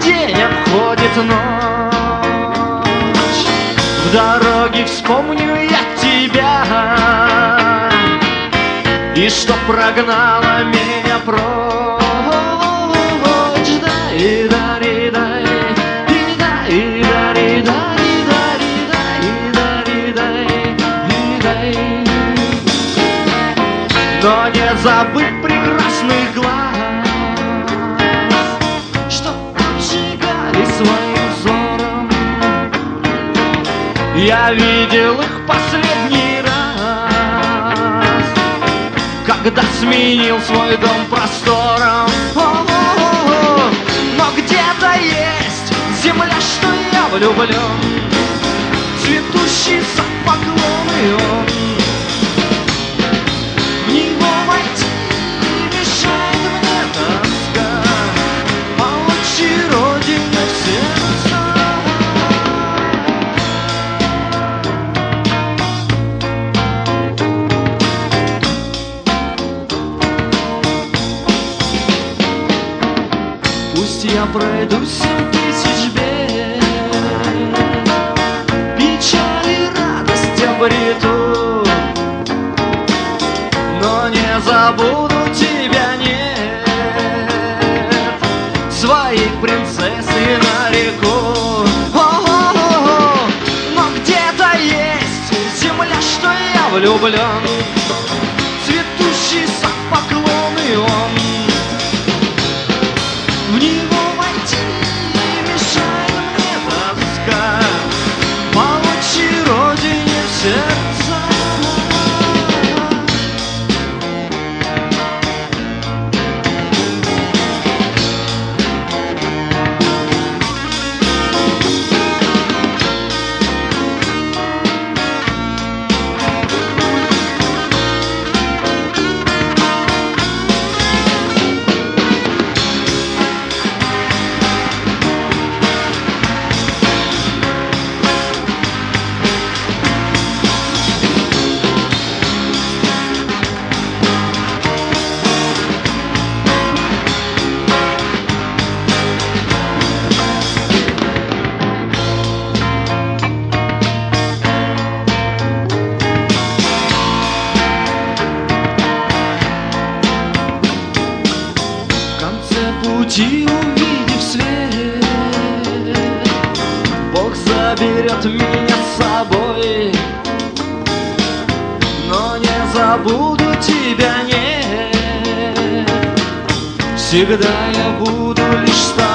день обходит ночь. В дороге вспомню я тебя, и что прогнала меня прочь. Дай, дай, дай, дай, дай, дай. Но не забыть прекрасных глаз, что обжигали своим взором. Я видел их последний раз, когда сменил свой дом простором. Но где-то есть земля, что я влюблен, цветущий сад, поклоны он. В него войти мешает мне тоска по отчей родине в сердце. Пусть я пройду 7000 бед, печаль и радость обрету, но не забуду тебя, нет, своей принцессы нареку. Но где-то есть земля, что я влюблен, цветущий сад, поклоны он. В него войти мешает мне тоска по отчей родине в сердце. Пути, увидев свет, Бог заберет меня с собой, но не забуду тебя, нет. Всегда я буду лишь с тобой.